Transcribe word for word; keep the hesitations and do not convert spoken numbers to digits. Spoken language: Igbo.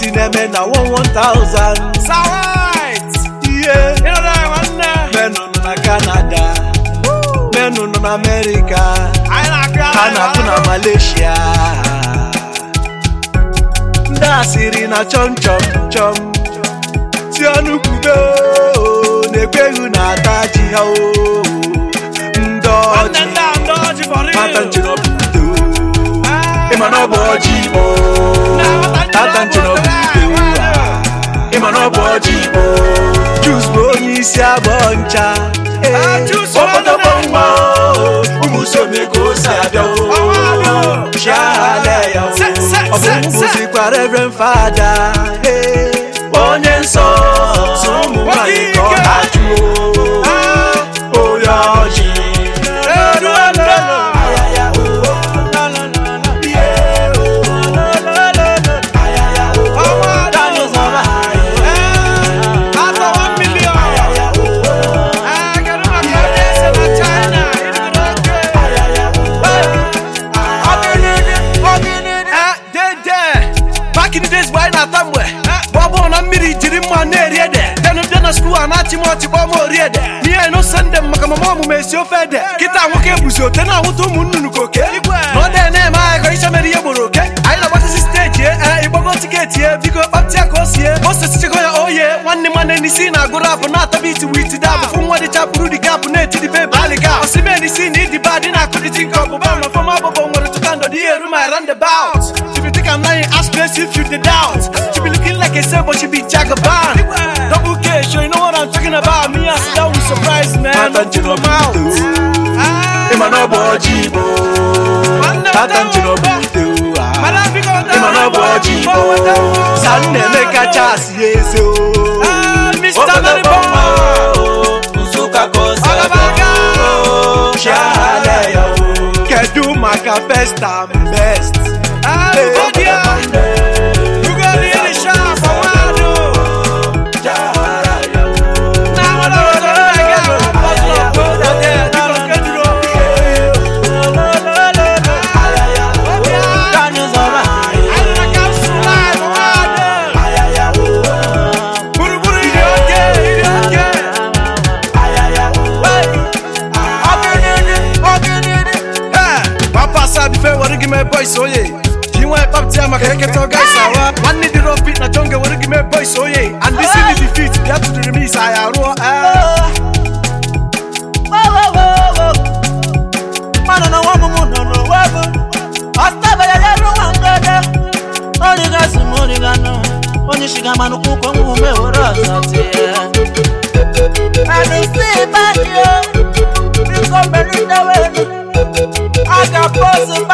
si neme na one one thousand. Alright. Yeah. You know that one there. Menu no na Canada. Woo. Menu no na America. I like that. Ana kuna Malaysia. Nda siri na chom chom chom. Si anu kube o nekwehu na taji ha o. Ndo ji. Ndo ji for real. Mata nchino budo. Ima no boji bo. Tata nchino budo. Ima no boji bo. Juice bo nyisi aboncha. Obodo bomba. Umuso meko sabia o. Shale ya o. Obu musi kwa Reverend Father. Onye nso. Sumu mani ko haju o. Oya oji. School and not much about more read. Me, I know send them Macamamu may so fed. Get out, okay, Buzo, then I want to Munuko. Not their name, I got some Maria Boroke. I know what is the stage here. I want to get here because up Tiacos here. Most of the oh, yeah, one man in the scene. I go up and not a bit to wait to die from what the chap Rudy Capunet to the baby Balica. I see many seen it, the body, I couldn't think of Obama from Abba to Kando, the air room I run the bounce. If you think I'm lying, ask me if you the doubts. She be looking like a sub, but she be Jagaban. Double K, sure you know what I'm talking about. Me, I see that was surprised, man. Tata Nchino Budo. Ima no boji bo. Tata Nchino Budo. Ima no boji bo. Sanne meka chasi yeso. Mister Meriboma. Usuka kosa. Shale yo. Kedu maka best and best. So yeah, you want up to my guys. One need the rough beat, na jungle, wanna give me a boy, so yeah. And this is the defeat, they have to the release. I are raw. Man, no one, no, no, I stop at everyone. Only got some money, no. Only she got man who come home, and they say, back here, you come back in the way. I got possible.